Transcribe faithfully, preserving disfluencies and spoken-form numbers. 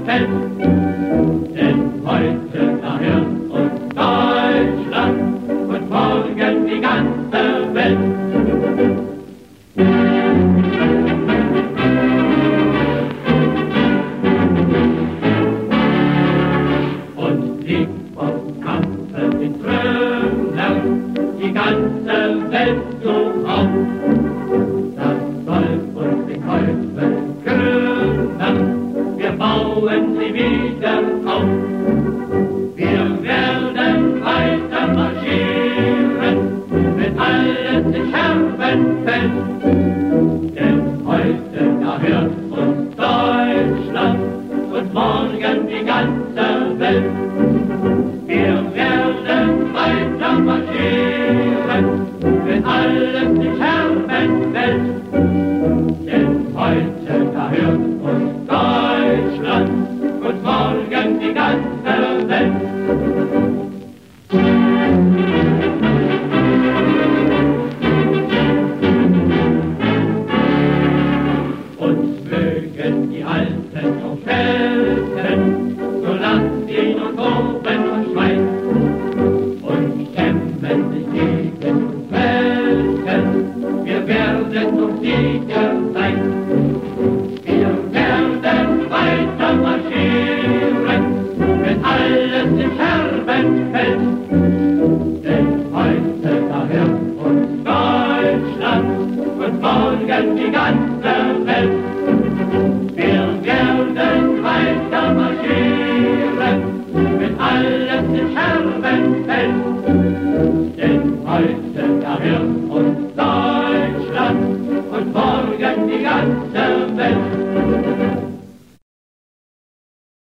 fällt. Denn heute da hört uns Deutschland und morgen die ganze Welt. Und liegt vom Kampfe in Trümmern die ganze Welt so auf. Das soll uns den Teufel krümmen, wir bauen sie wieder auf. Wir werden weiter marschieren, wenn alles in Scherben fällt. Denn heute da hört uns Deutschland und morgen die ganze Welt. Wir werden weiter marschieren, wenn alles in Scherben fällt. Denn heute da hört uns Deutschland und morgen die ganze Welt. Uns mögen die Alten so schelten, so lasst ihn uns oben und schweigen und kämpfen sich gegen uns Welten. Wir werden uns sicher sein. Wir werden weiter marschieren, wenn alles in Scherben fällt. Denn heute da hört uns Deutschland und morgen die ganze Welt. Wir werden weiter marschieren, wenn alles in Scherben fällt. Denn heute da hört uns